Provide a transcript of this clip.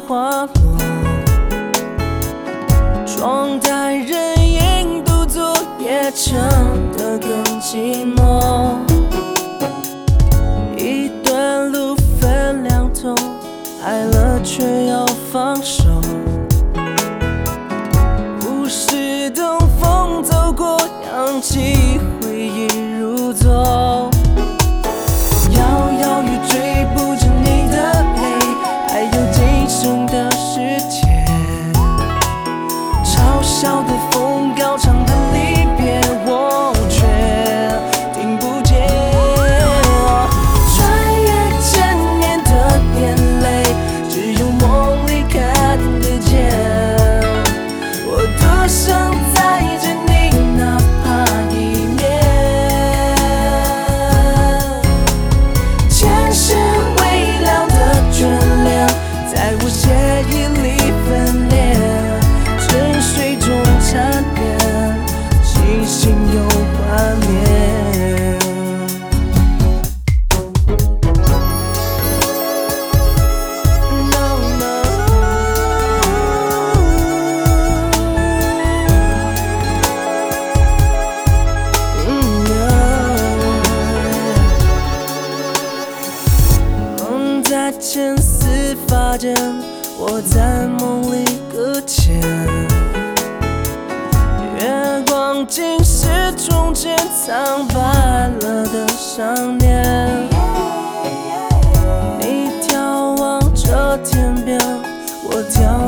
滑落，窗台人影独坐，也唱得更寂寞。一段路分两头，爱了却要放手。物是东风走过，扬起回忆如昨。摇摇欲坠，不止你的泪，还有今生的世界。嘲笑的风，高唱的离别，我却听不见。穿越千年的眼泪，只有梦里看得见。我多想再见你，哪怕一面。前世微凉的眷恋，在我血液里分裂。沉睡中缠绵，清醒又幻灭。No, no. No. 梦在千丝发间，我在梦里搁浅。月光竟是从前苍白了的想念。你眺望着天边，我眺